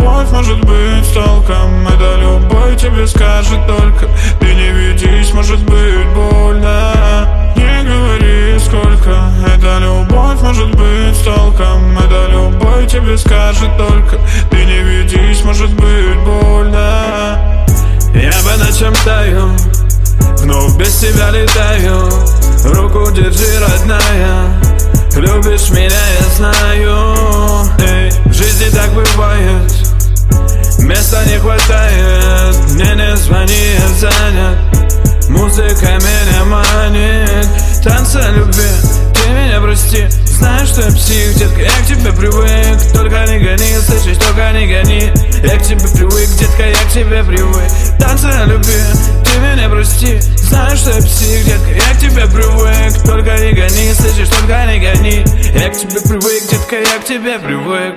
любовь может быть с толком. Это любой тебе скажет только: ты не ведись, может быть больно. Не говори сколько. Это любовь может быть с толком. Это любой тебе скажет только: ты не ведись, может быть больно. Я по ночам таю, вновь без тебя летаю. Руку держи, родная, любишь меня, я знаю. Эй, в жизни так бывает, места не хватает. Мне не звони, я занят, музыка меня манит. Танцы любви, ты меня прости, знаешь, что я псих, детка, я к тебе привык. Только не гони, слышишь, только не гони. Я к тебе привык, детка, я к тебе привык. Танцы любви, ты меня прости, знаешь, что я псих, детка, я к тебе привык. Только не гони, слышишь, только не гони. Я к тебе привык, детка, я к тебе привык.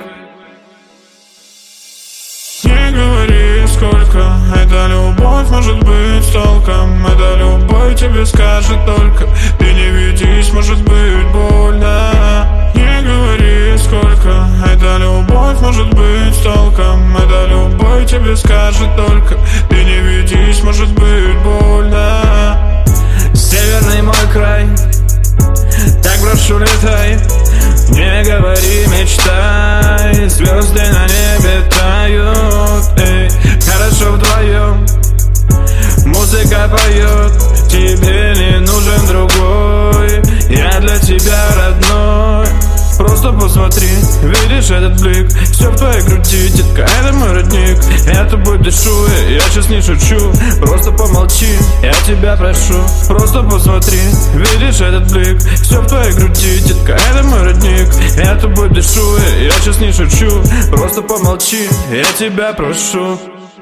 Не говори сколько. Это любовь может быть с толком. Это любой тебе скажет только: ты не ведись, может быть больно. Не говори сколько. Это любовь может быть с толком. Это любой тебе скажет только: ты не ведись, может быть больно. Северный мой край, так прошу, летай. Не говори, мечтай. Звезды на небе тают. Эй, хорошо вдвоем, музыка поет. Тебе не нужен другой, я для тебя родной. Просто посмотри, видишь этот блик? Все в твоей груди, детка, это мой родник. Я тобой дышу, я сейчас не шучу. Просто помолчи, я тебя прошу. Просто посмотри, видишь этот блик? Все в твоей груди, детка, это мой родник. Я тобой дышу, я сейчас не шучу. Просто помолчи, я тебя прошу.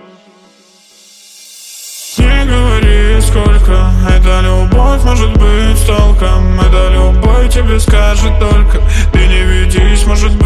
Не говори сколько. Это любовь может быть с толком. Это любой тебе скажет только: ты не ведись, может